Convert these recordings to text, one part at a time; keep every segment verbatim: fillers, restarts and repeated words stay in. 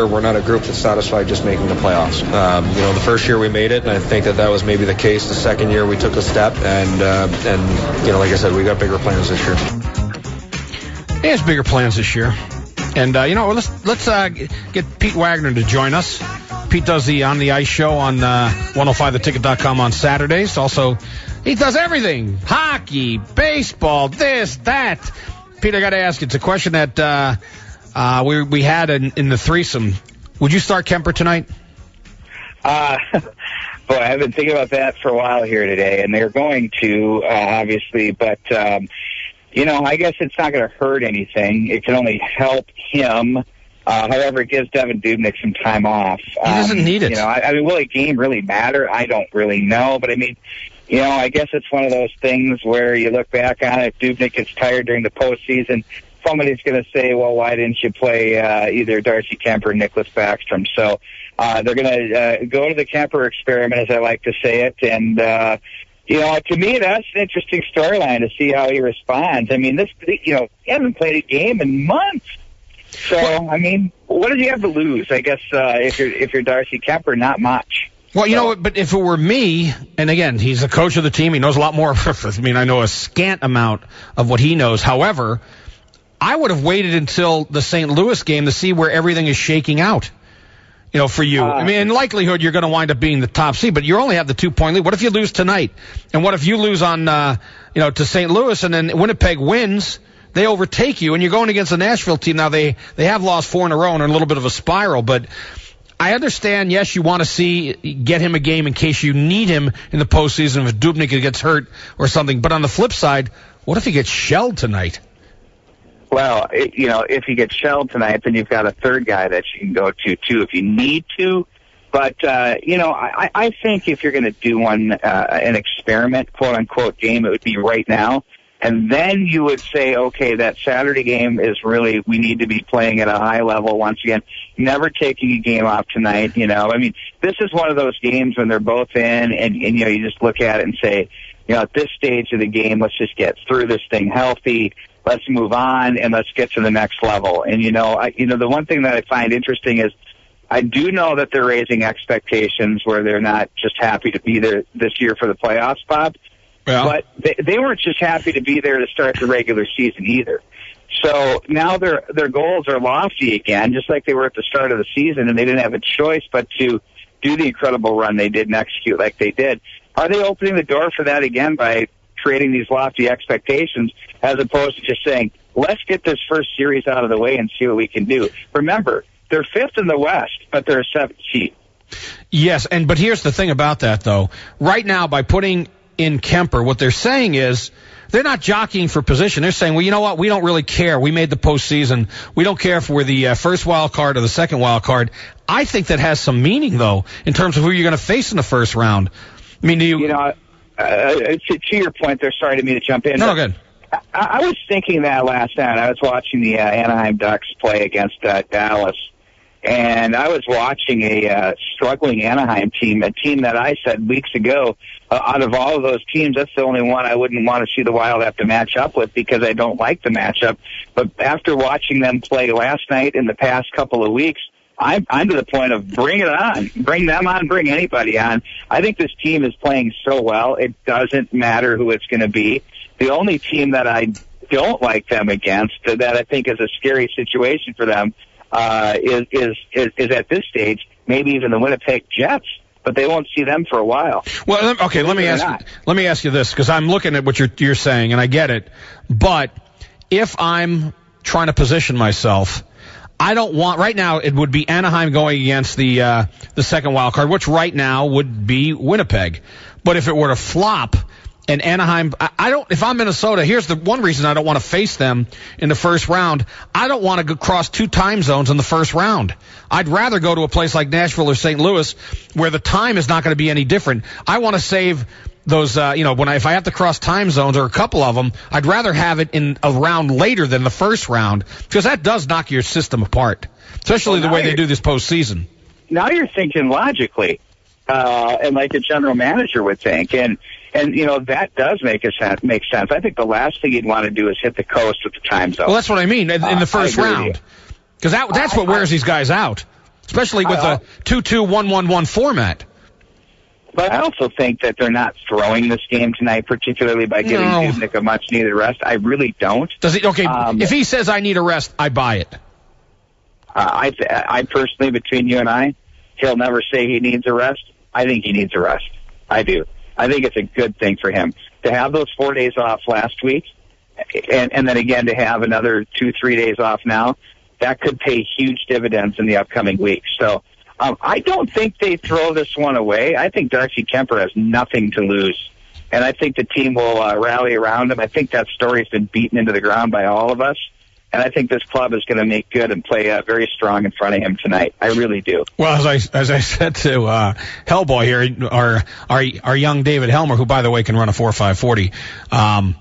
We're not a group that's satisfied just making the playoffs. Um, you know, the first year we made it, and I think that that was maybe the case. The second year we took a step, and uh, and you know, like I said, we got bigger plans this year. He has bigger plans this year, and uh, you know, let's let's uh, get Pete Wagner to join us. Pete does the On the Ice show on uh, one oh five the ticket dot com on Saturdays. Also, he does everything: hockey, baseball, this, that. Pete, I got to ask you, it's a question that uh, uh, we we had in, in the threesome. Would you start Kemper tonight? Uh, boy, I've been thinking about that for a while here today, and they're going to, uh, obviously, but, um, you know, I guess it's not going to hurt anything. It can only help him. Uh, however, it gives Devin Dubnyk some time off. He doesn't um, need it. You know, I, I mean, will a game really matter? I don't really know, but I mean, you know, I guess it's one of those things where you look back on it, Dubnyk gets tired during the postseason. Somebody's going to say, well, why didn't you play uh, either Darcy Kemper or Nicholas Backstrom? So uh, they're going to uh, go to the Kemper experiment, as I like to say it. And, uh, you know, to me, that's an interesting storyline to see how he responds. I mean, this, you know, he hasn't played a game in months. So, I mean, what does he have to lose? I guess uh, if you're if you're Darcy Kemper, not much. Well, you know, but if it were me, and again, he's the coach of the team, he knows a lot more. I mean, I know a scant amount of what he knows. However, I would have waited until the Saint Louis game to see where everything is shaking out. You know, for you. Uh, I mean, in likelihood, you're going to wind up being the top seed, but you only have the two-point lead. What if you lose tonight? And what if you lose on, uh, you know, to Saint Louis, and then Winnipeg wins? They overtake you, and you're going against a Nashville team. Now, they, they have lost four in a row and are in a little bit of a spiral, but I understand, yes, you want to see, get him a game in case you need him in the postseason if Dubnyk gets hurt or something. But on the flip side, what if he gets shelled tonight? Well, it, you know, if he gets shelled tonight, then you've got a third guy that you can go to, too, if you need to. But, uh, you know, I, I think if you're going to do one, uh, an experiment, quote-unquote, game, it would be right now. And then you would say, okay, that Saturday game is really, we need to be playing at a high level once again, never taking a game off tonight, you know. I mean, this is one of those games when they're both in, and, and you know, you just look at it and say, you know, at this stage of the game, let's just get through this thing healthy. Let's move on, and let's get to the next level. And, you know, I, you know, the one thing that I find interesting is I do know that they're raising expectations where they're not just happy to be there this year for the playoffs, Bob. Yeah. But they, they weren't just happy to be there to start the regular season either. So now their their goals are lofty again, just like they were at the start of the season, and they didn't have a choice but to do the incredible run they did and execute like they did. Are they opening the door for that again by creating these lofty expectations as opposed to just saying, let's get this first series out of the way and see what we can do? Remember, they're fifth in the West, but they're a seventh seed. Yes, and but here's the thing about that, though. Right now, by putting in Kemper, what they're saying is they're not jockeying for position. They're saying, well, you know what? We don't really care. We made the postseason. We don't care if we're the uh, first wild card or the second wild card. I think that has some meaning, though, in terms of who you're going to face in the first round. I mean, do you... You know, uh, to, to your point there, sorry to me to jump in. No, good. I, I was thinking that last night. I was watching the uh, Anaheim Ducks play against uh, Dallas, and I was watching a uh, struggling Anaheim team, a team that I said weeks ago, uh, out of all of those teams, that's the only one I wouldn't want to see the Wild have to match up with because I don't like the matchup. But after watching them play last night and the past couple of weeks, I'm, I'm to the point of bring it on. Bring them on, bring anybody on. I think this team is playing so well, it doesn't matter who it's going to be. The only team that I don't like them against, that I think is a scary situation for them, Uh, is, is, is, is at this stage, maybe even the Winnipeg Jets, but they won't see them for a while. Well, okay, let me ask you, let me ask you this, because I'm looking at what you're, you're saying, and I get it, but if I'm trying to position myself, I don't want, right now, it would be Anaheim going against the, uh, the second wild card, which right now would be Winnipeg. But if it were to flop, and Anaheim, I don't, if I'm Minnesota, here's the one reason I don't want to face them in the first round. I don't want to go cross two time zones in the first round. I'd rather go to a place like Nashville or Saint Louis where the time is not going to be any different. I want to save those, uh, you know, when I, if I have to cross time zones or a couple of them, I'd rather have it in a round later than the first round because that does knock your system apart, especially well, the way they do this postseason. Now you're thinking logically, uh, and like a general manager would think. And, And, you know, that does make, a sense, make sense. I think the last thing you'd want to do is hit the coast with the time zone. Well, that's what I mean, in, in the first uh, round. Because that, that's what wears I, these guys out. especially with I, a two two one one one format. But I also think that they're not throwing this game tonight, particularly by giving No. Dubnyk a much-needed rest. I really don't. Does he? Okay, Um, if he says I need a rest, I buy it. Uh, I, th- I personally, between you and I, he'll never say he needs a rest. I think he needs a rest. I do. I think it's a good thing for him to have those four days off last week, and, and then again to have another two, three days off now. That could pay huge dividends in the upcoming weeks. So um, I don't think they throw this one away. I think Darcy Kemper has nothing to lose, and I think the team will uh, rally around him. I think that story's been beaten into the ground by all of us. And I think this club is going to make good and play uh, very strong in front of him tonight. I really do. Well, as I as I said to uh, Hellboy here, our our our young David Helmer, who by the way can run a four five forty, um,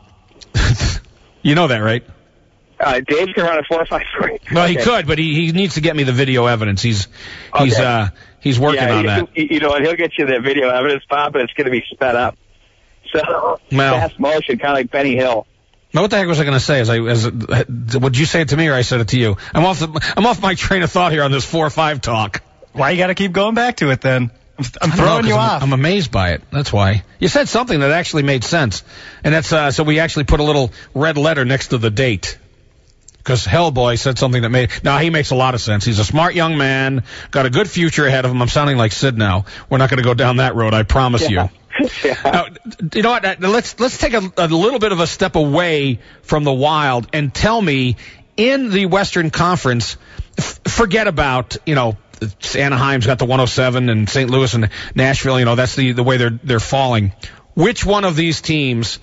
you know that, right? Uh, Dave can run a four five forty. Well, okay. he could, but he, he needs to get me the video evidence. He's he's Okay. uh he's working yeah, on you, that. You know, and he'll get you the video evidence, Bob, but it's going to be sped up. So Well. fast motion, kind of like Benny Hill. Now, what the heck was I going to say? As I, as would you say it to me or I said it to you? I'm off the, I'm off my train of thought here on this four five talk. Why you got to keep going back to it then? I'm, I'm I don't know, throwing 'cause you I'm, off. I'm amazed by it. That's why. You said something that actually made sense, and that's uh, so we actually put a little red letter next to the date. Because Hellboy said something that made... Now, he makes a lot of sense. He's a smart young man, got a good future ahead of him. I'm sounding like Sid now. We're not going to go down that road, I promise Yeah. you. yeah. Now, you know what? Let's let's take a, a little bit of a step away from the Wild and tell me, in the Western Conference, f- forget about, you know, Anaheim's got the one oh seven and Saint Louis and Nashville. You know, that's the, the way they're they're falling. Which one of these teams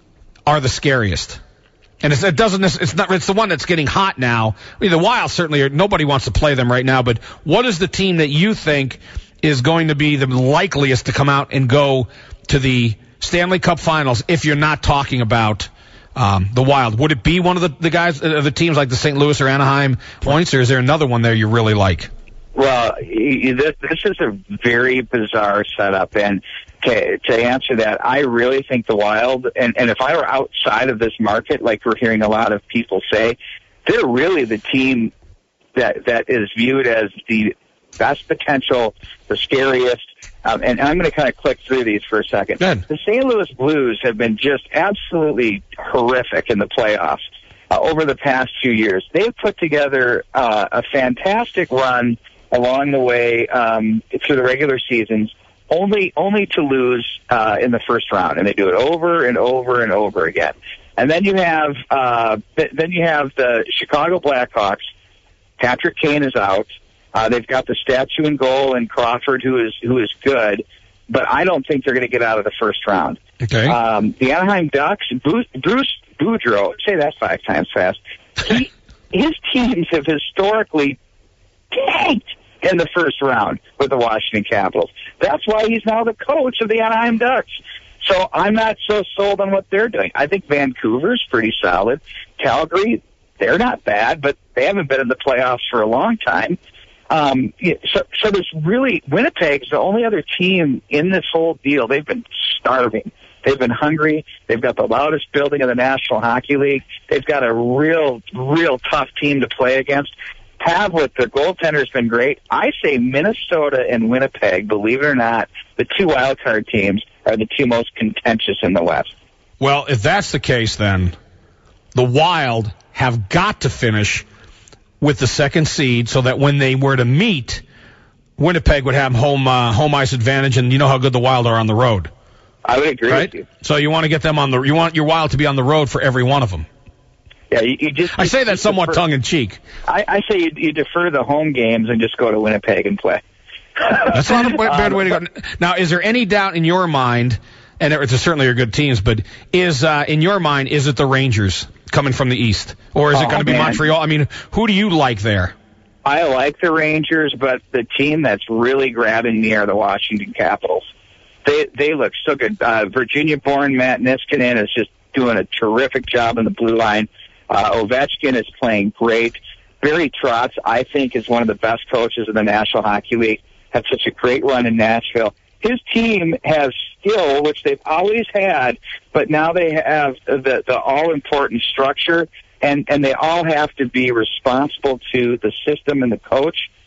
are the scariest? And it's, it doesn't. It's not. It's the one that's getting hot now. I mean, the Wild certainly are, nobody wants to play them right now. But what is the team that you think is going to be the likeliest to come out and go to the Stanley Cup Finals? If you're not talking about um, the Wild, would it be one of the, the guys, uh, the teams like the Saint Louis or Anaheim Points, or is there another one there you really like? Well, y- this, this is a very bizarre setup, and to, to answer that, I really think the Wild, and, and if I were outside of this market, like we're hearing a lot of people say, they're really the team that that is viewed as the best potential, the scariest, um, and, and I'm going to kind of click through these for a second. Good. The Saint Louis Blues have been just absolutely horrific in the playoffs uh, over the past few years. They've put together uh, a fantastic run along the way um, through the regular seasons, only only to lose uh, in the first round, and they do it over and over and over again. And then you have uh, th- then you have the Chicago Blackhawks. Patrick Kane is out. Uh, they've got the statue in goal and Crawford, who is who is good, but I don't think they're going to get out of the first round. Okay. Um, the Anaheim Ducks, Bruce, Bruce Boudreau, say that five times fast. He, his teams have historically tanked in the first round with the Washington Capitals. That's why he's now the coach of the Anaheim Ducks. So I'm not so sold on what they're doing. I think Vancouver's pretty solid. Calgary, they're not bad, but they haven't been in the playoffs for a long time. Um, so, so there's really, Winnipeg's the only other team in this whole deal. They've been starving. They've been hungry. They've got the loudest building in the National Hockey League. They've got a real, real tough team to play against. Pavlik, their goaltender's been great. I say Minnesota and Winnipeg, believe it or not, the two wildcard teams are the two most contentious in the West. Well, if that's the case, then the Wild have got to finish with the second seed so that when they were to meet, Winnipeg would have home uh, home ice advantage, and you know how good the Wild are on the road. I would agree right? with you. So you want to get them on the you want your Wild to be on the road for every one of them. Yeah, you, you just. I say that you somewhat defer, tongue in cheek. I, I say you, you defer the home games and just go to Winnipeg and play. That's not a bad way to Um, go. Now, is there any doubt in your mind? And there certainly are good teams, but is uh, in your mind, is it the Rangers coming from the East, or is it Oh, going to be man. Montreal? I mean, who do you like there? I like the Rangers, but the team that's really grabbing me are the Washington Capitals. They they look so good. Uh, Virginia-born Matt Niskanen is just doing a terrific job in the blue line. Uh, Ovechkin is playing great. Barry Trotz, I think, is one of the best coaches in the National Hockey League. Had such a great run in Nashville. His team has skill, which they've always had, but now they have the, the all-important structure, and, and they all have to be responsible to the system and the coach.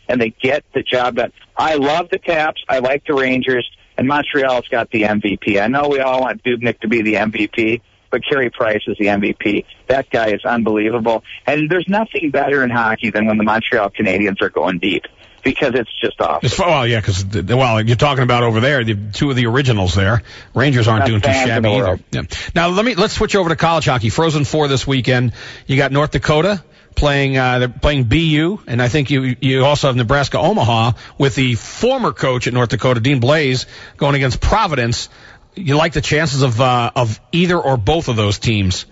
and they get the job done. I love the Caps. I like the Rangers. And Montreal's got the M V P. I know we all want Dubnyk to be the M V P, but Carey Price is the M V P. That guy is unbelievable. And there's nothing better in hockey than when the Montreal Canadiens are going deep, because it's just awesome. It's, well, yeah, because, well, you're talking about over there, the two of the originals there. Rangers aren't Not doing too shabby either. Yeah. Now, let me, let's switch over to college hockey. Frozen Four this weekend. You got North Dakota playing, uh, they're playing B U, and I think you, you also have Nebraska Omaha with the former coach at North Dakota, Dean Blaze, going against Providence. You like the chances of, uh, of either or both of those teams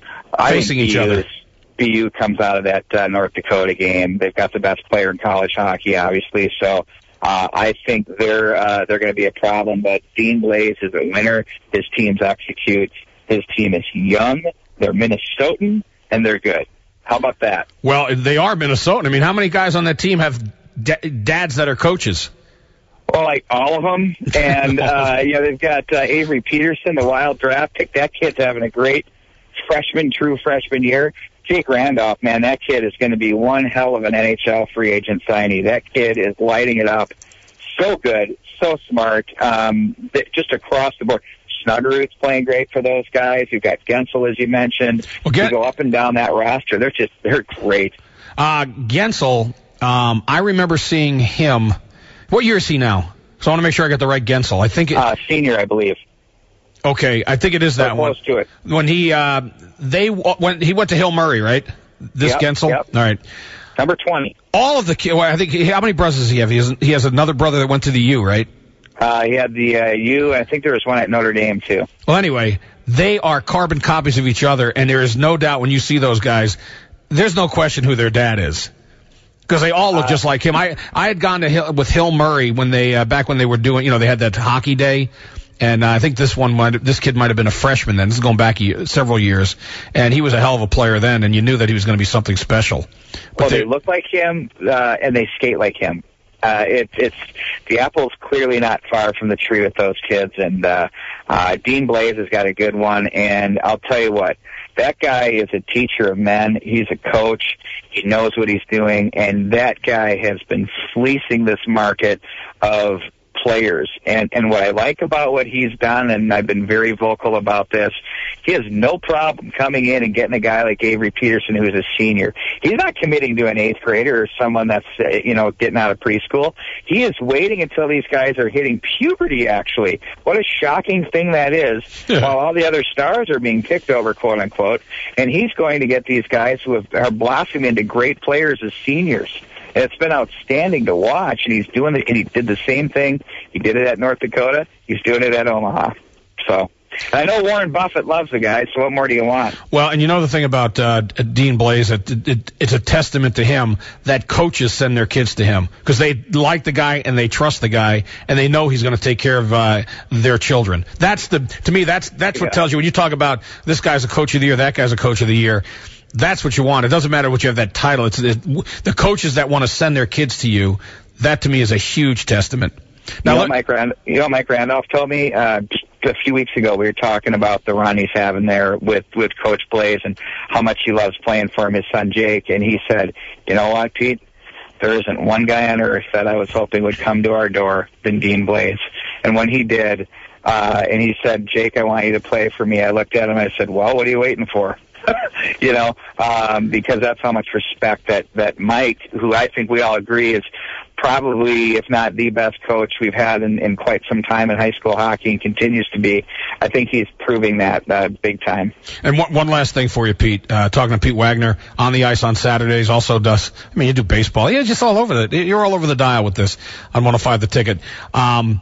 facing each other? B U comes out of that uh, North Dakota game. They've got the best player in college hockey, obviously. So uh, I think they're uh, they're going to be a problem. But Dean Blaze is a winner. His teams execute. His team is young. They're Minnesotan, and they're good. How about that? Well, they are Minnesotan. I mean, how many guys on that team have d- dads that are coaches? Well, like all of them. And uh, you know, they've got uh, Avery Peterson, the wild draft pick. That kid's having a great freshman, true freshman year. Jake Randolph, man, that kid is going to be one hell of an N H L free agent signee. That kid is lighting it up. So good, so smart, um, just across the board. Snuggerud's playing great for those guys. You've got Gensel, as you mentioned. Well, get, you go up and down that roster. They're just, they're great. Uh, Gensel, um, I remember seeing him. What year is he now? So I want to make sure I got the right Gensel. I think it, uh, senior, I believe. Okay, I think it is that one. Close to it. When he uh, they when he went to Hill Murray, right? This yep, Gensel. Yep. All right. Number twenty. All of the kids. Well, I think how many brothers does he have? He has he has another brother that went to the U, right? Uh, he had the uh, U. I think there was one at Notre Dame too. Well, anyway, they are carbon copies of each other, and there is no doubt when you see those guys, there's no question who their dad is. Because they all look uh, just like him. I I had gone to Hill, with Hill Murray when they uh, back when they were doing, you know, they had that hockey day. And uh, I think this one, might, this kid might have been a freshman then. This is going back a, several years, and he was a hell of a player then. And you knew that he was going to be something special. But well, they, they look like him, uh, and they skate like him. Uh, it, it's the apple's clearly not far from the tree with those kids. And uh, uh, Dean Blaze has got a good one. And I'll tell you what, that guy is a teacher of men. He's a coach. He knows what he's doing, and that guy has been fleecing this market of players. And and what I like about what he's done, and I've been very vocal about this, he has no problem coming in and getting a guy like Avery Peterson, who's a senior. He's not committing to an eighth grader or someone that's, uh, you know, getting out of preschool. He is waiting until these guys are hitting puberty, actually. What a shocking thing that is, yeah. While all the other stars are being picked over, quote unquote. And he's going to get these guys who have, are blossoming into great players as seniors. And it's been outstanding to watch, and he's doing it, and he did the same thing. He did it at North Dakota. He's doing it at Omaha. So I know Warren Buffett loves the guy, so what more do you want? Well, and you know the thing about uh, Dean Blaze, it, it, it, it's a testament to him that coaches send their kids to him because they like the guy and they trust the guy and they know he's going to take care of uh, their children. That's the to me that's that's what yeah. tells you when you talk about this guy's a coach of the year, that guy's a coach of the year. That's what you want. It doesn't matter what you have that title. It's it, the coaches that want to send their kids to you. That to me is a huge testament. Now, you know, look, Mike Rand- you know, Mike Randolph told me uh, just a few weeks ago we were talking about the run he's having there with with Coach Blaze and how much he loves playing for him, his son Jake, and he said, "You know what, Pete? There isn't one guy on earth that I was hoping would come to our door than Dean Blaze." And when he did, uh, and he said, "Jake, I want you to play for me," I looked at him and I said, "Well, what are you waiting for?" you know, um, because that's how much respect that, that Mike, who I think we all agree is probably, if not the best coach we've had in, in quite some time in high school hockey and continues to be, I think he's proving that uh, big time. And one, one last thing for you, Pete. Uh, talking to Pete Wagner on the ice on Saturdays, also does, I mean, you do baseball. You're just all over the, you're all over the dial with this on one oh five The Ticket. Um,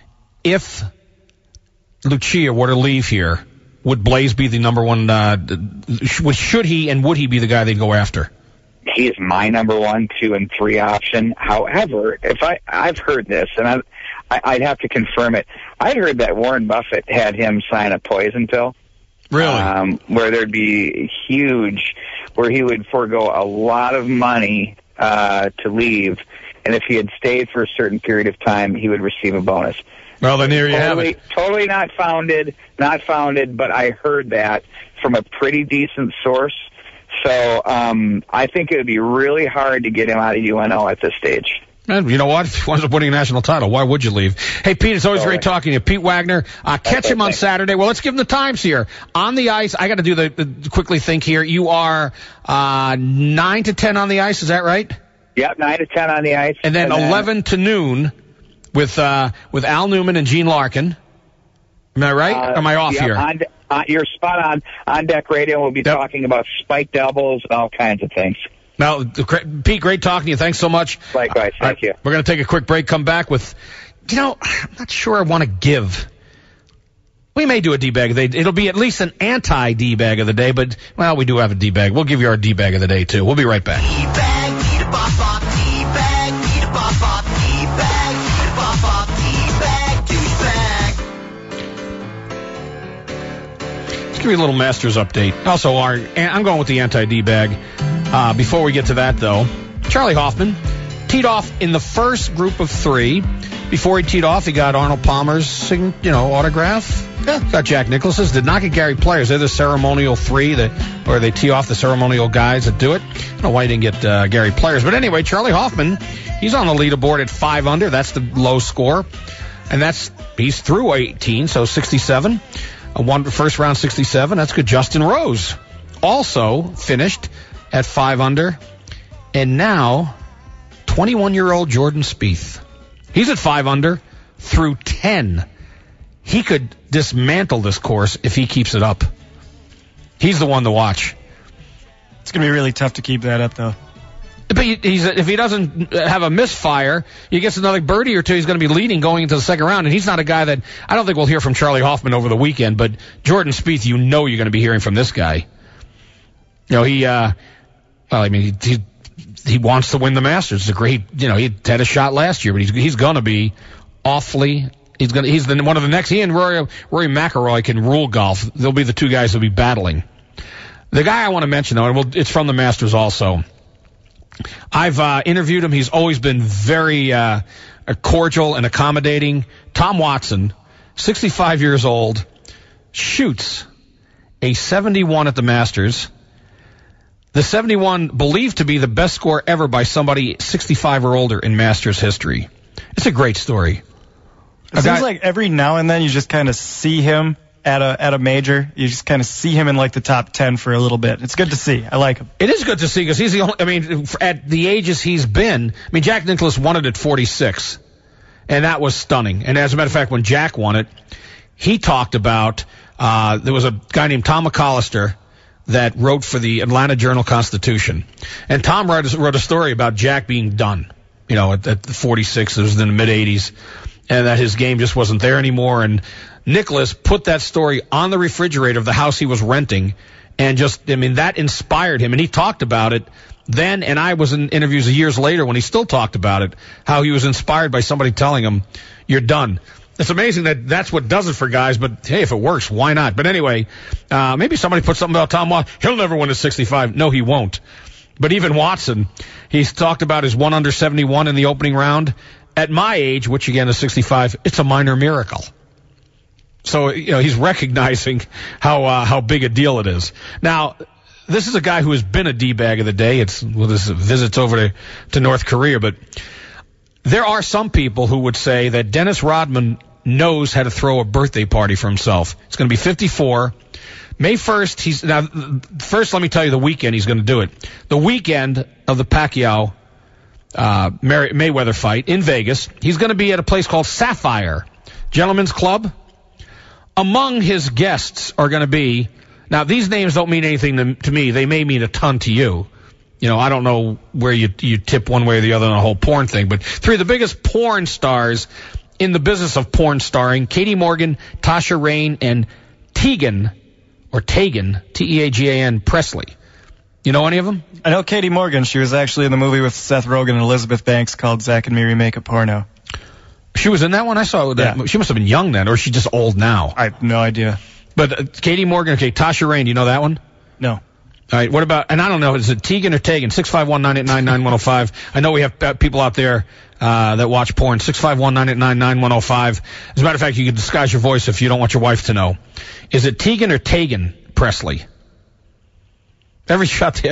if Lucia were to leave here, would Blaze be the number one? Uh, should he and would he be the guy they'd go after? He is my number one, two, and three option. However, if I I've heard this, and I, I I'd have to confirm it. I'd heard that Warren Buffett had him sign a poison pill. Really? Um, where there'd be huge, where he would forego a lot of money uh, to leave, and if he had stayed for a certain period of time, he would receive a bonus. Well, then there you totally, have it. Totally not founded, not founded, but I heard that from a pretty decent source. So um, I think it would be really hard to get him out of U N O at this stage. And you know what? If he winds up winning a national title, why would you leave? Hey, Pete, it's always great talking to you. Pete Wagner, uh, catch him on Saturday. Well, let's give him the times here. On the ice, I got to do the, the quickly think here. You are uh, nine to ten on the ice, is that right? Yep, nine to ten on the ice. And then and eleven then, to noon with uh, with Al Newman and Gene Larkin. Am I right? Uh, Am I off yep, here? On, uh, you're spot on. On Deck Radio, we'll be yep. talking about spiked elbows and all kinds of things. Now, Pete, great talking to you. Thanks so much. Likewise. Thank right, you. We're going to take a quick break, come back with, you know, I'm not sure I want to give. We may do a D-bag of the day. It'll be at least an anti-D-bag of the day, but, well, we do have a D-bag. We'll give you our D-bag of the day, too. We'll be right back. D-bag, D-bop-bop, D-bag, D-bop-bop, D-bag, D-bop-bop, D-bag, douchebag. Let's give you a little Masters update. Also, our I'm going with the anti-D-bag. Uh, before we get to that, though, Charlie Hoffman teed off in the first group of three. Before he teed off, he got Arnold Palmer's, you know, autograph. Yeah, got Jack Nicklaus's. Did not get Gary Players. They're the ceremonial three, that, or they tee off the ceremonial guys that do it. I don't know why he didn't get uh, Gary Players. But anyway, Charlie Hoffman, he's on the leaderboard at five under. That's the low score. And that's he's through eighteen, so sixty-seven. A one first round sixty-seven. That's good. Justin Rose also finished at five under. And now, twenty-one-year-old Jordan Spieth. He's at five under through ten. He could dismantle this course if he keeps it up. He's the one to watch. It's going to be really tough to keep that up, though. But he's, if he doesn't have a misfire, he gets another birdie or two, he's going to be leading going into the second round. And he's not a guy that, I don't think we'll hear from Charlie Hoffman over the weekend, but Jordan Spieth, you know you're going to be hearing from this guy. You know, he, uh, well, I mean, he, he, he wants to win the Masters. It's a great, you know, he had a shot last year, but he's, he's going to be awfully, he's going to, he's the, one of the next, he and Rory, Rory McIlroy can rule golf. They'll be the two guys who'll be battling. The guy I want to mention, though, and we'll, it's from the Masters also. I've uh, interviewed him. He's always been very uh, cordial and accommodating. Tom Watson, sixty-five years old, shoots a seventy-one at the Masters. The seventy-one believed to be the best score ever by somebody sixty-five or older in Masters history. It's a great story. It seems like every now and then you just kind of see him at a at a major. You just kind of see him in like the top ten for a little bit. It's good to see. I like him. It is good to see because he's the only, I mean, at the ages he's been, I mean, Jack Nicklaus won it at forty-six, and that was stunning. And as a matter of fact, when Jack won it, he talked about, uh, there was a guy named Tom McAllister that wrote for the Atlanta Journal-Constitution. And Tom wrote, wrote a story about Jack being done, you know, at, at forty-six, it was in the mid-eighties, and that his game just wasn't there anymore. And Nicklaus put that story on the refrigerator of the house he was renting, and just, I mean, that inspired him. And he talked about it then, and I was in interviews years later when he still talked about it, how he was inspired by somebody telling him, you're done. It's amazing that that's what does it for guys, but hey, if it works, why not? But anyway, uh, maybe somebody put something about Tom Watson. He'll never win at sixty-five. No, he won't. But even Watson, he's talked about his one under seventy-one in the opening round. At my age, which again is sixty-five, it's a minor miracle. So, you know, he's recognizing how uh, how big a deal it is. Now, this is a guy who has been a D-bag of the day. It's with his visits over to, to North Korea. But there are some people who would say that Dennis Rodman knows how to throw a birthday party for himself. It's going to be fifty-four. May first, he's now. First, let me tell you the weekend he's going to do it. The weekend of the Pacquiao uh, Mayweather fight in Vegas, he's going to be at a place called Sapphire Gentlemen's Club. Among his guests are going to be, now these names don't mean anything to, to me. They may mean a ton to you. You know, I don't know where you you tip one way or the other on the whole porn thing, but three of the biggest porn stars in the business of porn starring, Katie Morgan, Tasha Rain, and Tegan, or Tegan, T E A G A N, Presley. You know any of them? I know Katie Morgan. She was actually in the movie with Seth Rogen and Elizabeth Banks called Zack and Miri Make a Porno. She was in that one? I saw that. Yeah. She must have been young then, or is she just old now? I have no idea. But uh, Katie Morgan, okay, Tasha Rain, do you know that one? No. All right, what about, and I don't know, is it Tegan or Tegan? six five one, nine eight nine, nine one oh five. I know we have uh, people out there uh, that watch porn. six five one, nine eight nine, nine one oh five. As a matter of fact, you can disguise your voice if you don't want your wife to know. Is it Tegan or Tegan Presley? Every shot, T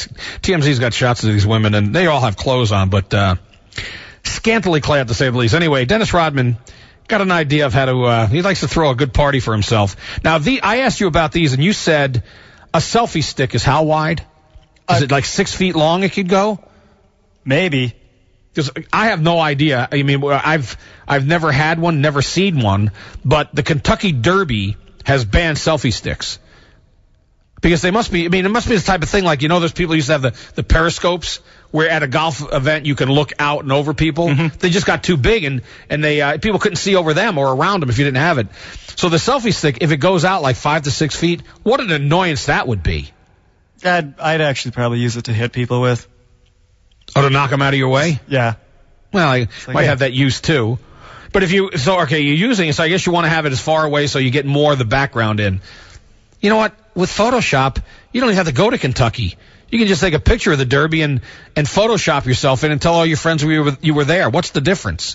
M Z's got shots of these women, and they all have clothes on, but uh, scantily clad to say the least. Anyway, Dennis Rodman got an idea of how to, uh, he likes to throw a good party for himself. Now, the, I asked you about these, and you said a selfie stick is how wide? Is uh, it like six feet long it could go? Maybe. Because I have no idea. I mean, I've I've never had one, never seen one, but the Kentucky Derby has banned selfie sticks. Because they must be, I mean, it must be the type of thing like, you know, those people used to have the, the periscopes where at a golf event you can look out and over people. Mm-hmm. They just got too big and, and they, uh, people couldn't see over them or around them if you didn't have it. So the selfie stick, if it goes out like five to six feet, what an annoyance that would be. I'd, I'd actually probably use it to hit people with. Oh, to knock them out of your way? Yeah. Well, I like, might yeah. have that use too. But if you, so, okay, you're using it, so I guess you want to have it as far away so you get more of the background in. You know what? With Photoshop, you don't even have to go to Kentucky. You can just take a picture of the Derby and, and Photoshop yourself in and tell all your friends you were, you were there. What's the difference?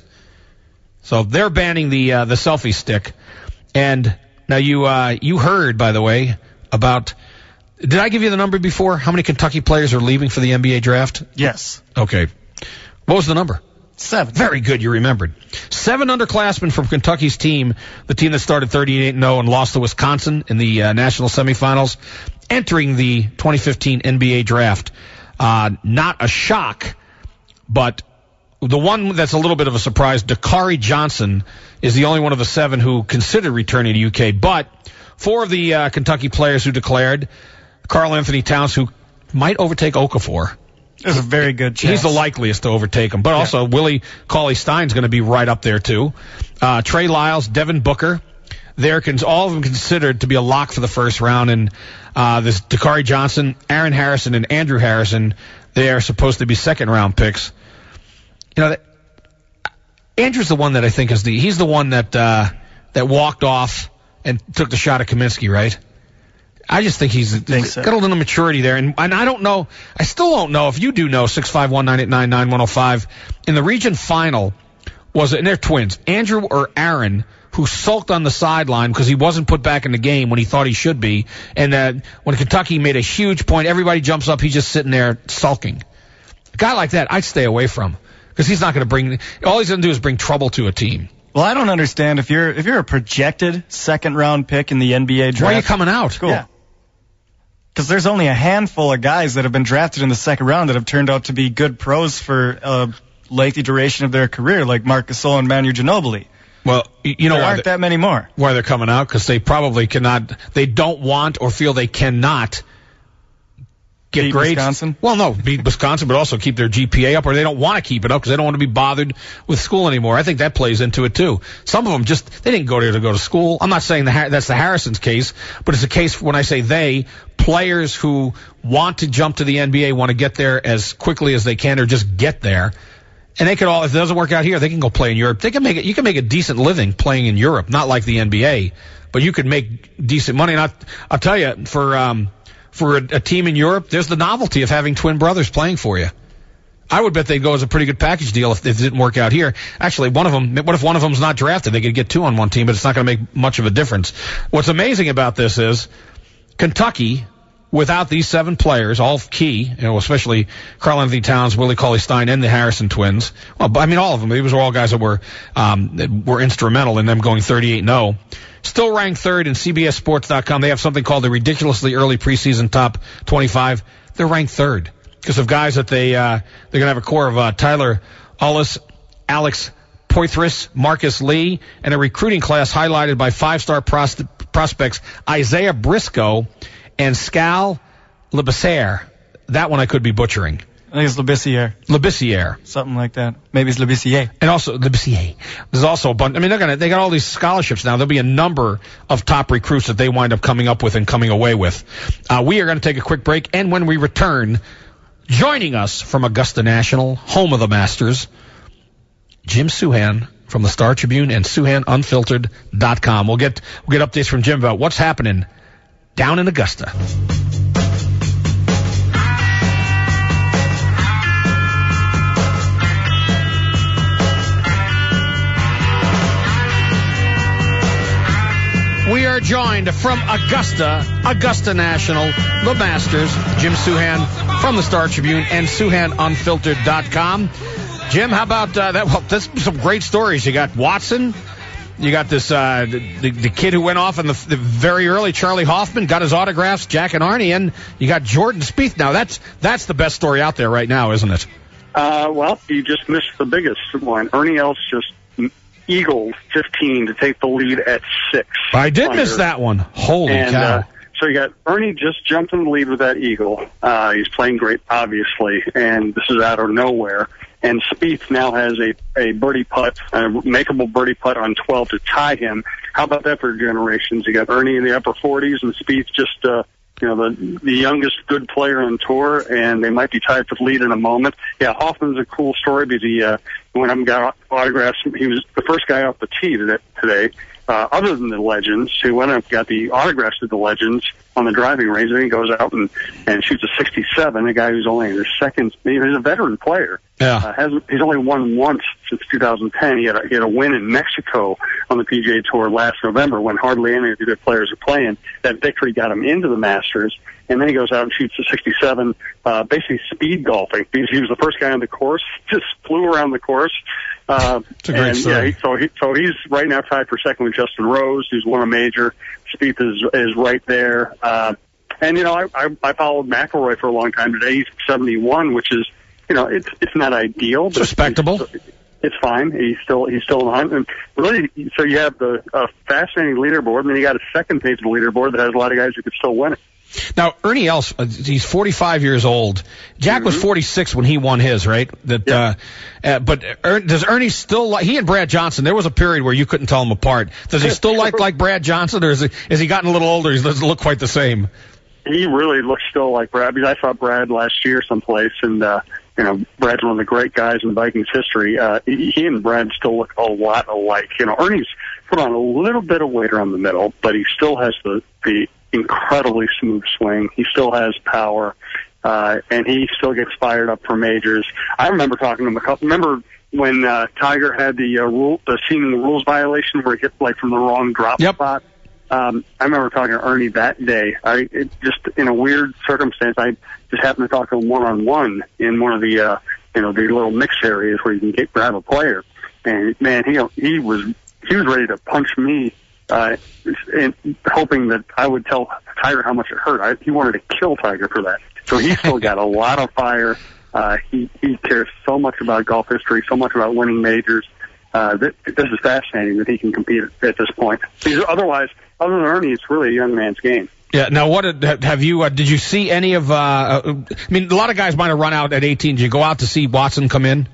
So they're banning the uh, the selfie stick. And now you uh, you heard, by the way, about, did I give you the number before? How many Kentucky players are leaving for the N B A draft? Yes. Okay. What was the number? Seven. Very good, you remembered. Seven underclassmen from Kentucky's team, the team that started thirty-eight and oh and lost to Wisconsin in the uh, national semifinals, entering the twenty fifteen N B A draft. Uh, not a shock, but the one that's a little bit of a surprise, Dakari Johnson, is the only one of the seven who considered returning to U K. But four of the uh, Kentucky players who declared, Karl Anthony Towns, who might overtake Okafor. There's a very good chance. He's the likeliest to overtake him. But yeah. also, Willie Cauley-Stein's going to be right up there, too. Uh, Trey Lyles, Devin Booker. They're cons- all of them considered to be a lock for the first round. And uh, this Dakari Johnson, Aaron Harrison, and Andrew Harrison, they are supposed to be second-round picks. You know, that, Andrew's the one that I think is the – he's the one that uh, that walked off and took the shot at Kaminsky, right? I just think he's think so. got a little maturity there. And, and I don't know, I still don't know if you do know, six five one, nine eight nine, nine one oh five. In the region final, was it, and they're twins, Andrew or Aaron, who sulked on the sideline because he wasn't put back in the game when he thought he should be. And uh, when Kentucky made a huge point, everybody jumps up, he's just sitting there sulking. A guy like that, I'd stay away from because he's not going to bring, all he's going to do is bring trouble to a team. Well, I don't understand if you're if you're a projected second round pick in the N B A draft. Why are you coming out? Cool. Yeah. Because there's only a handful of guys that have been drafted in the second round that have turned out to be good pros for a lengthy duration of their career, like Marc Gasol and Manu Ginobili. Well, you know, there aren't that many more. Why they're coming out? Because they probably cannot, they don't want or feel they cannot get beat grades. Wisconsin? Well, no, beat Wisconsin, but also keep their G P A up, or they don't want to keep it up because they don't want to be bothered with school anymore. I think that plays into it too. Some of them just, they didn't go there to go to school. I'm not saying the, that's the Harrison's case, but it's a case when I say they, players who want to jump to the N B A, want to get there as quickly as they can, or just get there. And they could all, if it doesn't work out here, they can go play in Europe. They can make it, you can make a decent living playing in Europe, not like the N B A, but you could make decent money. And I, I'll tell you, for, um, for a, a team in Europe, there's the novelty of having twin brothers playing for you. I would bet they'd go as a pretty good package deal if, if it didn't work out here. Actually, one of them, what if one of them's not drafted? They could get two on one team, but it's not going to make much of a difference. What's amazing about this is Kentucky, without these seven players, all key, you know, especially Karl Anthony Towns, Willie Cauley-Stein, and the Harrison twins. Well, I mean, all of them. These were all guys that were um, that were instrumental in them going thirty-eight and oh. Still ranked third in C B S Sports dot com. They have something called the ridiculously early preseason top twenty-five. They're ranked third because of guys that they uh, they're going to have a core of uh, Tyler Ulis, Alex Poitras, Marcus Lee, and a recruiting class highlighted by five-star pros- prospects Isaiah Briscoe and Scal Labissiere. That one I could be butchering. I think it's Labissiere. Labissiere. Something like that. Maybe it's Labissiere. And also, Labissiere. There's also a bunch, I mean, they're gonna, they got all these scholarships now. There'll be a number of top recruits that they wind up coming up with and coming away with. Uh, we are going to take a quick break, and when we return, joining us from Augusta National, home of the Masters, Jim Souhan from the Star Tribune and Souhan Unfiltered dot com. We'll get, we'll get updates from Jim about what's happening down in Augusta. We are We're joined from Augusta, Augusta National, the Masters, Jim Souhan from the Star Tribune and Souhan Unfiltered dot com. Jim, how about uh, that? Well, that's some great stories. You got Watson. You got this uh, the, the kid who went off in the, the very early, Charlie Hoffman, got his autographs, Jack and Arnie, and you got Jordan Spieth. Now, that's that's the best story out there right now, isn't it? Uh, well, you just missed the biggest one. Ernie Els just eagled fifteen to take the lead at six. I did under. miss that one. Holy and, cow. Uh, so you got Ernie just jumped in the lead with that eagle. Uh, he's playing great, obviously, and this is out of nowhere. And Spieth now has a, a birdie putt, a makeable birdie putt on twelve to tie him. How about that for generations? You got Ernie in the upper forties and Spieth just, uh, you know, the the youngest good player on tour, and they might be tied for the lead in a moment. Yeah, Hoffman's a cool story because he uh, went up and got autographs. He was the first guy off the tee today. Uh, other than the legends, who went up and got the autographs of the legends on the driving range, and he goes out and, and shoots a sixty-seven, a guy who's only in his second, he's a veteran player. Yeah. Uh, hasn't, he's only won once since two thousand ten. He had, a, he had a win in Mexico on the P G A Tour last November when hardly any of the good players are playing. That victory got him into the Masters, and then he goes out and shoots a sixty-seven, uh, basically speed golfing, because he was the first guy on the course, just flew around the course. Uh, it's a great and, story. Yeah, he, so, he, so he's right now tied for second with Justin Rose, who's won a major. Spieth is, is right there. Uh, and, you know, I, I, I followed McIlroy for a long time today. He's seventy-one, which is, you know, it's it's not ideal. It's but respectable. It's, it's fine. He's still he's still in the hunt. And really, so you have the uh, fascinating leaderboard, and then you got a second page of the leaderboard that has a lot of guys who could still win it. Now, Ernie Els, uh, he's forty-five years old. Jack mm-hmm. was forty-six when he won his, right? That, yeah. uh, uh, but er, does Ernie still like, he and Brad Johnson, there was a period where you couldn't tell them apart. Does he still like like Brad Johnson, or is he, has he gotten a little older? He doesn't look quite the same. He really looks still like Brad, because I saw Brad last year someplace, and, uh, you know, Brad's one of the great guys in Vikings history. Uh, he, he and Brad still look a lot alike. You know, Ernie's put on a little bit of weight around the middle, but he still has the, the incredibly smooth swing. He still has power, uh, and he still gets fired up for majors. I remember talking to him a couple, remember when, uh, Tiger had the, uh, rule, the seeming rules violation where he hit, like, from the wrong drop yep. spot? Um, I remember talking to Ernie that day. I it just in a weird circumstance, I just happened to talk to him one on one in one of the uh, you know the little mix areas where you can get grab a player. And man, he he was he was ready to punch me, uh, and hoping that I would tell Tiger how much it hurt. I, he wanted to kill Tiger for that. So he's still got a lot of fire. Uh, he he cares so much about golf history, so much about winning majors. Uh, this, this is fascinating that he can compete at, at this point. Because otherwise, other than Ernie, it's really a young man's game. Yeah. Now, what did, have you? Uh, did you see any of? Uh, uh, I mean, a lot of guys might have run out at eighteen. Did you go out to see Watson come in?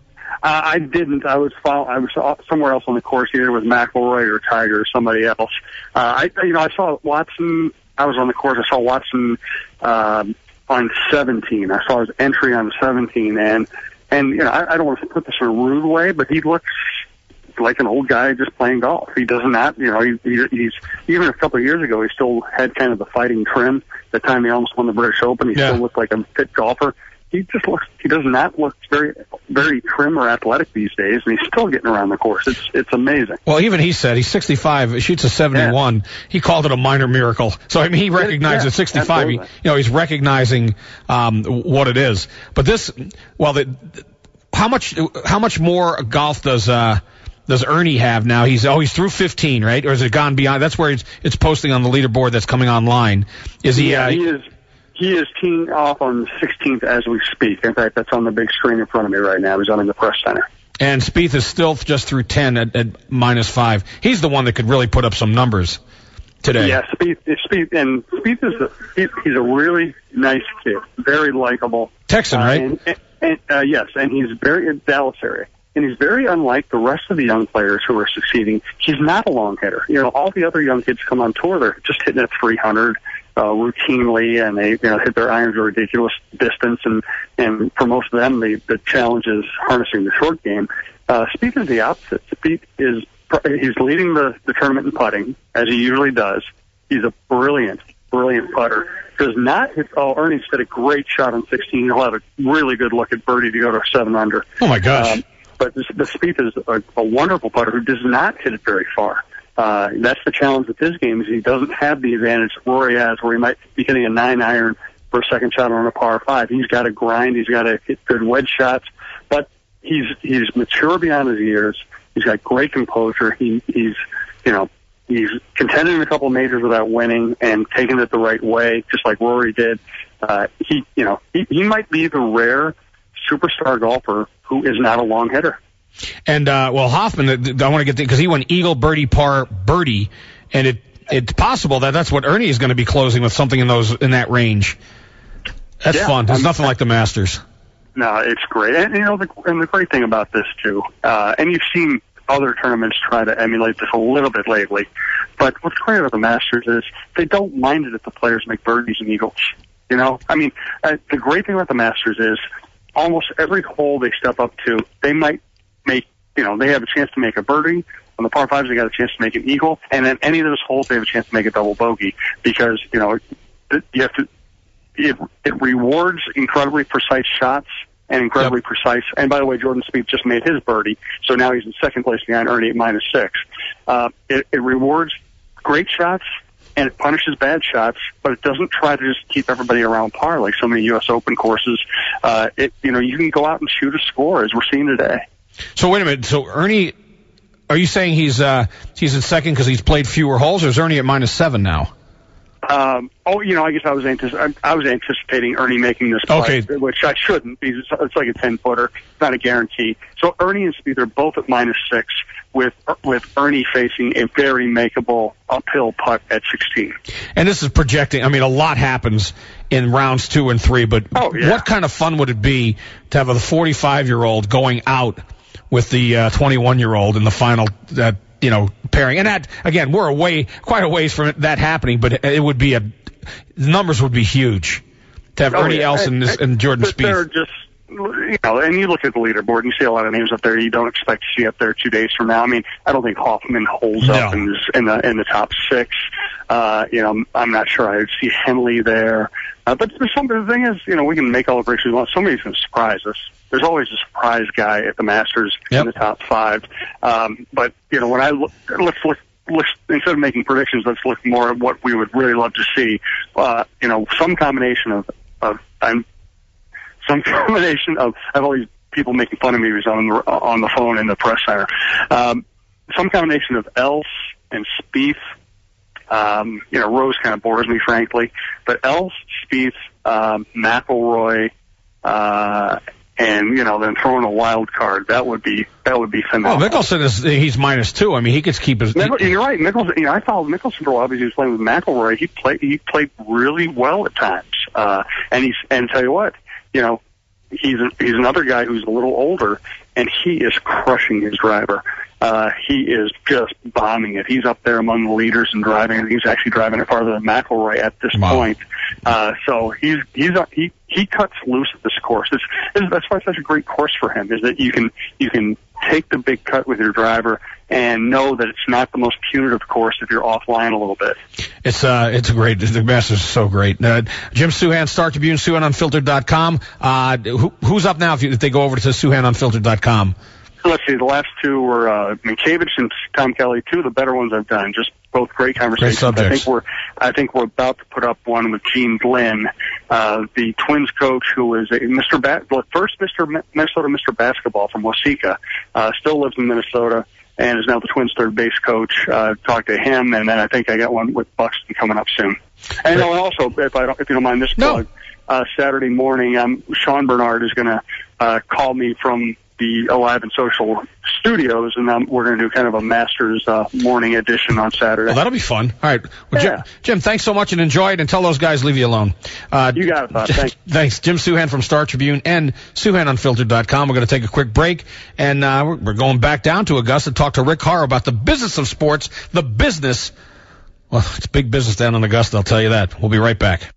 Uh, I didn't. I was follow, I was somewhere else on the course, either with McIlroy or Tiger or somebody else. Uh, I you know I saw Watson. I was on the course. I saw Watson uh, on seventeen. I saw his entry on seventeen, and and you know I, I don't want to put this in a rude way, but he looks like an old guy just playing golf. He does not, you know, he, he, he's, even a couple of years ago, he still had kind of the fighting trim. The time he almost won the British Open, he yeah. still looked like a fit golfer. He just looks, he does not look very, very trim or athletic these days, and he's still getting around the course. It's, it's amazing. Well, even he said he's sixty-five, he shoots a seventy-one. Yeah. He called it a minor miracle. So, I mean, he recognizes yeah, at sixty-five, he, you know, he's recognizing, um, what it is. But this, well, the, how much, how much more golf does, uh, does Ernie have now? He's oh he's through fifteen, right? Or has it gone beyond? That's where it's it's posting on the leaderboard that's coming online. Is he? Yeah, uh, he is. He is teeing off on the sixteenth as we speak. In fact, that's on the big screen in front of me right now. He's on in the press center. And Spieth is still just through ten at, at minus five. He's the one that could really put up some numbers today. Yeah, Spieth, Spieth and Spieth is a, he, he's a really nice kid, very likable. Texan, right? Uh, and, and, and, uh, yes, and he's very Dallas area. And he's very unlike the rest of the young players who are succeeding. He's not a long hitter. You know, all the other young kids come on tour, they're just hitting at three hundred uh, routinely, and they you know hit their irons a ridiculous distance. And and for most of them, the the challenge is harnessing the short game. Uh, Spieth is the opposite. Spieth is he's leading the, the tournament in putting, as he usually does. He's a brilliant, brilliant putter. Does not hit. Oh, Ernie's hit a great shot on sixteen. He'll have a really good look at birdie to go to seven under. Oh my gosh. Um, But the Spieth is a, a wonderful putter who does not hit it very far. Uh, that's the challenge with his game is he doesn't have the advantage that Rory has, where he might be hitting a nine iron for a second shot on a par five. He's got to grind. He's got to hit good wedge shots, but he's he's mature beyond his years. He's got great composure. He he's you know he's contended in a couple of majors without winning and taken it the right way, just like Rory did. Uh, he you know he, he might be the rare superstar golfer who is not a long hitter. And, uh, well, Hoffman, I want to get because he went eagle, birdie, par, birdie, and it it's possible that that's what Ernie is going to be closing with, something in those in that range. That's yeah, fun. There's I'm, nothing like the Masters. No, it's great. And, you know, the, and the great thing about this, too, uh, and you've seen other tournaments try to emulate this a little bit lately, but what's great about the Masters is they don't mind it if the players make birdies and eagles. You know, I mean, uh, the great thing about the Masters is almost every hole they step up to, they might make, you know, they have a chance to make a birdie. On the par fives, they got a chance to make an eagle. And then any of those holes, they have a chance to make a double bogey because, you know, you have to, it, it rewards incredibly precise shots and incredibly yep. precise. And by the way, Jordan Spieth just made his birdie, so now he's in second place behind Ernie at minus six. Uh, it, it rewards great shots and it punishes bad shots, but it doesn't try to just keep everybody around par like so many U S Open courses. Uh, it, you know, you can go out and shoot a score as we're seeing today. So wait a minute. So Ernie, are you saying he's uh, he's in second because he's played fewer holes, or is Ernie at minus seven now? Um, oh, you know, I guess I was antici- I was anticipating Ernie making this play, okay. which I shouldn't because it's, it's like a ten footer. It's not a guarantee. So Ernie and Spieth are both at minus six, with with Ernie facing a very makeable uphill putt at sixteen. And this is projecting. I mean, a lot happens in rounds two and three, but oh, yeah. what kind of fun would it be to have a forty-five-year-old going out with the uh, twenty-one-year-old in the final uh, you know, pairing? And that, again, we're away, quite a ways from that happening, but it would be a, the numbers would be huge to have oh, Ernie yeah. Els and, and, and Jordan Spieth. They're just, you know, and you look at the leaderboard and you see a lot of names up there you don't expect to see up there two days from now. I mean, I don't think Hoffman holds no. up in, in the in the top six. Uh, you know, I'm not sure I would see Henley there. Uh, but some, the thing is, you know, we can make all the predictions we want. Somebody's going to surprise us. There's always a surprise guy at the Masters yep. in the top five. Um, but, you know, when I look, let's look, let's, instead of making predictions, let's look more at what we would really love to see. Uh, you know, some combination of, of, I'm, some combination of, I have all these people making fun of me because I'm on the, on the phone in the press center. Um, some combination of Els and Spieth. Um, you know, Rose kind of bores me, frankly. But Els, Spieth, um, McIlroy, uh, and, you know, then throwing a wild card, that would be, that would be phenomenal. Oh, Mickelson is, he's minus two. I mean, he could keep his... Mickle, you're right. Mickelson, you know, I followed Mickelson for a while because he was playing with McIlroy. He played, he played really well at times. Uh, and he's, and tell you what, you know, he's, a, he's another guy who's a little older, and he is crushing his driver. Uh, he is just bombing it. He's up there among the leaders in driving. He's actually driving it farther than McIlroy at this wow. point. Uh, so he's, he's, a, he, he cuts loose at this course. It's, it's, that's why it's such a great course for him, is that you can, you can take the big cut with your driver and know that it's not the most punitive course if you're offline a little bit. It's, uh, it's great. The Masters is so great. Uh, Jim Souhan, Star Tribune, Souhan Unfiltered dot com. Uh, who, who's up now if, you, if they go over to Souhan Unfiltered dot com? Let's see, the last two were uh, Minkiewicz and Tom Kelly, two of the better ones I've done. Just both great conversations. Great subjects. I think we're, I think we're about to put up one with Gene Glynn, uh, the Twins coach, who is a Mister Ba- first Mister Minnesota Mister Basketball from Waseca, uh, still lives in Minnesota and is now the Twins third base coach. Uh, talked to him, and then I think I got one with Buxton coming up soon. And great. Also, if I don't, if you don't mind this plug, no. uh, Saturday morning, um, Sean Bernard is going to uh, call me from the Alive and Social studios, and um, we're going to do kind of a Masters uh, morning edition on Saturday. Well, that'll be fun. All right. Well, yeah. Jim, Jim, thanks so much and enjoy it, and tell those guys leave you alone. Uh, you got it, Bob. Thanks. Thanks. Jim Souhan from Star Tribune and Souhan Unfiltered dot com. We're going to take a quick break, and uh, we're, we're going back down to Augusta to talk to Rick Horrow about the business of sports, the business. Well, it's big business down in Augusta, I'll tell you that. We'll be right back.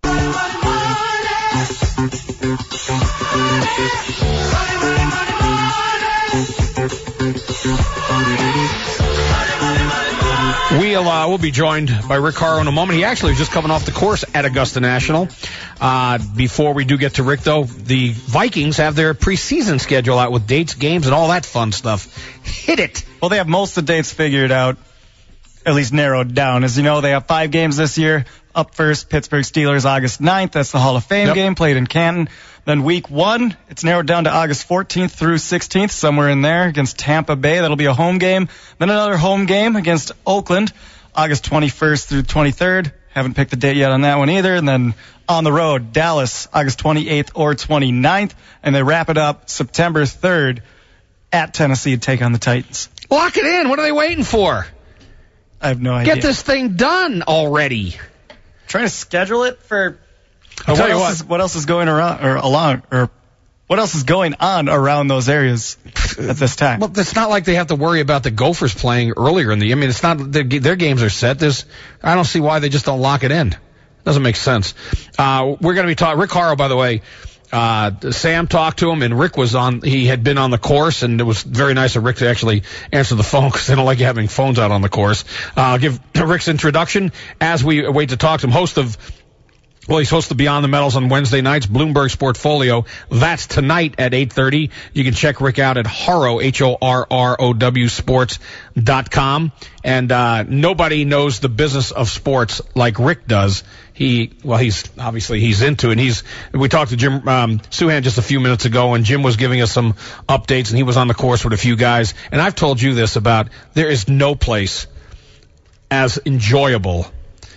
We'll, uh, we'll be joined by Rick Horrow in a moment. He actually was just coming off the course at Augusta National. Uh, before we do get to Rick, though, the Vikings have their preseason schedule out with dates, games, and all that fun stuff. Hit it. Well, they have most of the dates figured out. at least narrowed down. As you know, they have five games this year. Up first, Pittsburgh Steelers, August ninth. That's the Hall of Fame Yep. game, played in Canton. Then week one, it's narrowed down to August fourteenth through sixteenth, somewhere in there, against Tampa Bay. That'll be a home game. Then another home game against Oakland, August twenty-first through twenty-third. Haven't picked the date yet on that one either. And then on the road, Dallas, August twenty-eighth or twenty-ninth. And they wrap it up September third at Tennessee to take on the Titans. Lock it in. What are they waiting for? I have no idea. Get this thing done already. Trying to schedule it for... I'll tell what you else what. Is, what else is going around, or along, or what else is going on around those areas at this time? Well, it's not like they have to worry about the Gophers playing earlier in the. I mean, it's not their, their games are set. There's, I don't see why they just don't lock it in. Doesn't make sense. Uh, we're going to be talking. Rick Horrow, by the way. Uh, Sam talked to him, and Rick was on. He had been on the course, and it was very nice of Rick to actually answer the phone because they don't like you having phones out on the course. Uh, I'll give Rick's introduction as we wait to talk to him. Host of. Well, he's supposed to be on the medals on Wednesday nights, Bloomberg's Portfolio. That's tonight at eight thirty. You can check Rick out at Horrow, H O R R O W, sports dot com. And uh nobody knows the business of sports like Rick does. He, well, he's, obviously he's into it. And he's, we talked to Jim um, Suhan just a few minutes ago, and Jim was giving us some updates, and he was on the course with a few guys. And I've told you this about, there is no place as enjoyable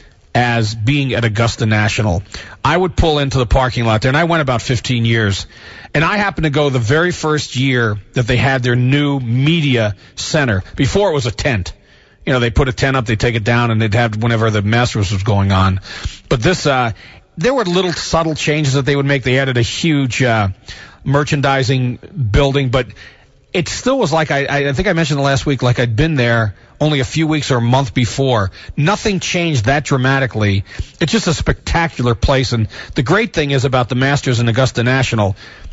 as being at Augusta National. I would pull into the parking lot there, and I went about fifteen years, and I happened to go the very first year that they had their new media center. Before it was a tent. You know, they put a tent up, they take it down, and they'd have whenever the Masters was going on. But this, uh, there were little subtle changes that they would make. They added a huge uh, merchandising building, but it still was like, I, I think I mentioned last week, like I'd been there only a few weeks or a month before. Nothing changed that dramatically. It's just a spectacular place. And the great thing is about the Masters and Augusta National,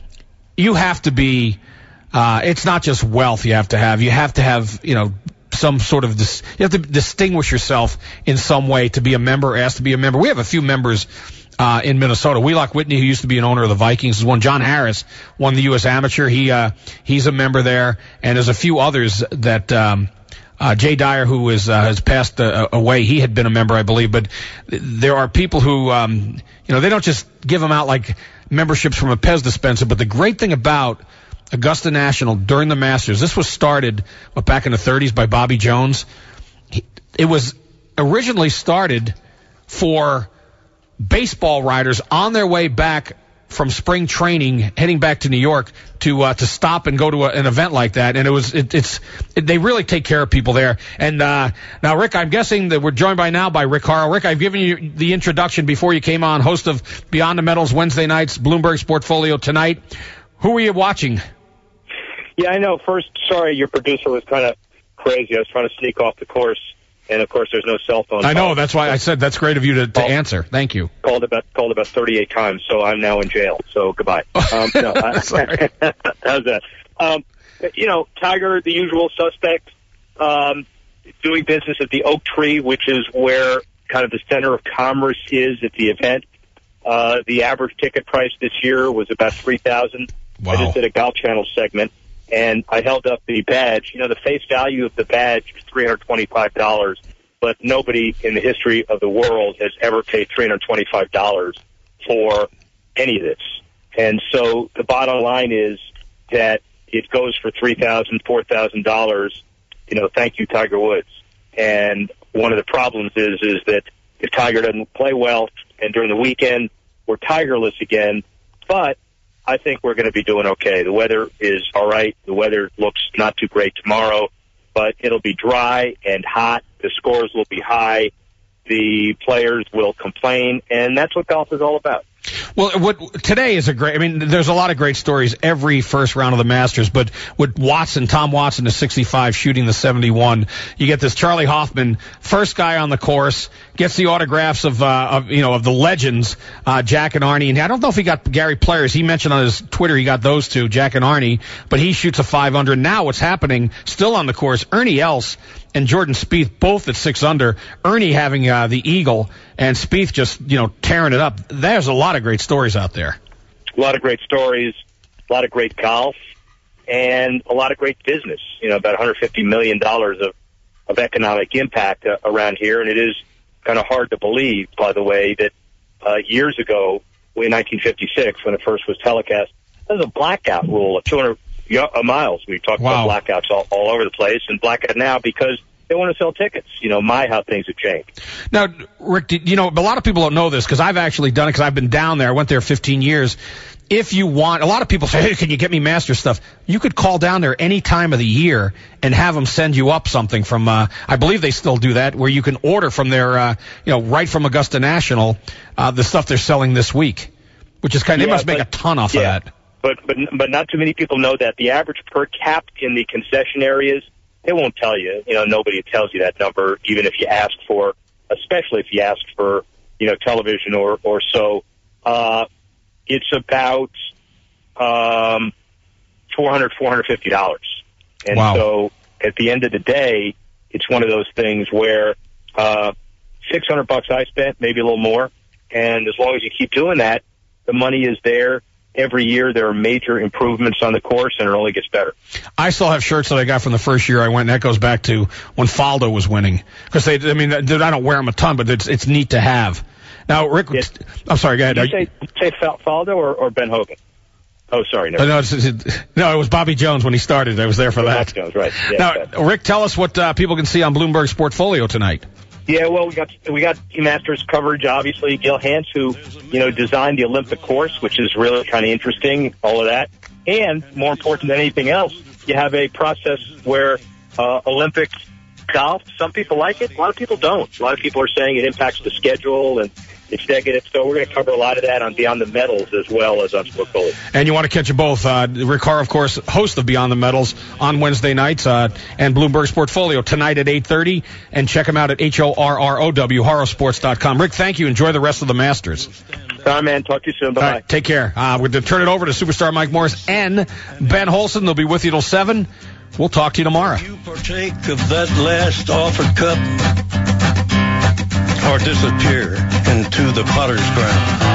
you have to be, uh, it's not just wealth you have to have. You have to have, you know, some sort of, dis- you have to distinguish yourself in some way to be a member, asked to be a member. We have a few members Uh, in Minnesota. Wheelock Whitney, who used to be an owner of the Vikings, is one. John Harris won the U S Amateur. He uh, he's a member there, and there's a few others that um, uh, Jay Dyer, who is uh, has passed uh, away. He had been a member, I believe. But there are people who, um, you know, they don't just give them out like memberships from a Pez dispenser. But the great thing about Augusta National during the Masters, this was started what, back in the thirties by Bobby Jones. He, it was originally started for baseball riders on their way back from spring training, heading back to New York to uh, to stop and go to a, an event like that. And it was it, it's it, they really take care of people there. And uh, now, Rick, I'm guessing that we're joined by now by Rick Horrow. Rick, I've given you the introduction before you came on, host of Beyond the Medals Wednesday nights, Bloomberg's Portfolio tonight. Who are you watching? Yeah, I know. First, sorry, your producer was kind of crazy. I was trying to sneak off the course. And of course, there's no cell phone. I know. That's why I said that's great of you to, to called, answer. Thank you. Called about called about thirty-eight times, so I'm now in jail. So goodbye. Um, no, I, Sorry. how's that? Um, you know, Tiger, the usual suspect, um, doing business at the Oak Tree, which is where kind of the center of commerce is at the event. Uh, the average ticket price this year was about three thousand. Wow. I just did a Golf Channel segment. And I held up the badge. You know, the face value of the badge is three hundred twenty-five dollars, but nobody in the history of the world has ever paid three hundred twenty-five dollars for any of this. And so the bottom line is that it goes for three thousand dollars, four thousand dollars. You know, thank you, Tiger Woods. And one of the problems is is that if Tiger doesn't play well and during the weekend we're Tigerless again, but I think we're going to be doing okay. The weather is all right. The weather looks not too great tomorrow, but it'll be dry and hot. The scores will be high. The players will complain, and that's what golf is all about. Well, what today is a great. I mean, there's a lot of great stories every first round of the Masters, but with Watson, Tom Watson, the sixty-five shooting the seventy-one, you get this Charlie Hoffman, first guy on the course, gets the autographs of, uh, of you know, of the legends, uh, Jack and Arnie, and I don't know if he got Gary Players. He mentioned on his Twitter he got those two, Jack and Arnie, but he shoots a five under. Now what's happening still on the course? Ernie Els and Jordan Spieth both at six under. Ernie having uh, the eagle, and Spieth just, you know, tearing it up. There's a lot of great stories out there. A lot of great stories, a lot of great golf, and a lot of great business. You know, about one hundred fifty million dollars of of economic impact uh, around here. And it is kind of hard to believe, by the way, that uh, years ago, in nineteen fifty-six, when it first was telecast, there was a blackout rule of two hundred miles. We talked Wow. about blackouts all, all over the place, and blackout now because they want to sell tickets. You know, my, how things have changed. Now, Rick, do- you know, a lot of people don't know this because I've actually done it because I've been down there. I went there fifteen years. If you want, a lot of people say, hey, can you get me Master stuff? You could call down there any time of the year and have them send you up something from, uh, I believe they still do that, where you can order from their, uh, you know, right from Augusta National, uh, the stuff they're selling this week, which is kind of, Yeah, they must make but- a ton off yeah. of that. But, but, but not too many people know that. The average per cap in the concession areas, they won't tell you. You know, nobody tells you that number, even if you ask for, especially if you ask for, you know, television or, or so. Uh, it's about, um, four hundred, four hundred fifty dollars. And Wow. so at the end of the day, it's one of those things where, uh, six hundred bucks I spent, maybe a little more. And as long as you keep doing that, the money is there. Every year there are major improvements on the course, and it only gets better. I still have shirts that I got from the first year I went, and that goes back to when Faldo was winning. Because they, I mean, I don't wear them a ton, but it's it's neat to have. Now, Rick, Yes. I'm sorry, go ahead. Did you say, say Fal- Faldo or, or Ben Hogan? Oh, sorry. Never. Uh, no, it's, it's, no, it was Bobby Jones when he started. I was there for Oh, that. Bobby Jones, right. Yeah, now, okay. Rick, tell us what uh, people can see on Bloomberg's portfolio tonight. Yeah, well, we got we got Team Masters coverage. Obviously, Gil Hanse, who you know designed the Olympic course, which is really kind of interesting. All of that, and more important than anything else, you have a process where uh, Olympic golf. Some people like it, a lot of people don't. A lot of people are saying it impacts the schedule and it's negative. So we're going to cover a lot of that on Beyond the Medals as well as on Sportfolio. And you want to catch them both. Uh, Rick Carr, of course, host of Beyond the Medals on Wednesday nights, uh, and Bloomberg's portfolio tonight at eight thirty. And check him out at H O R R O W, horror sports dot com. Rick, thank you. Enjoy the rest of the Masters. All right, man. Talk to you soon. Bye-bye. All right, take care. Uh, we're going to turn it over to superstar Mike Morris and Ben Holson. They'll be with you till seven. We'll talk to you tomorrow. You partake of that last offered cup or disappear into the potter's ground.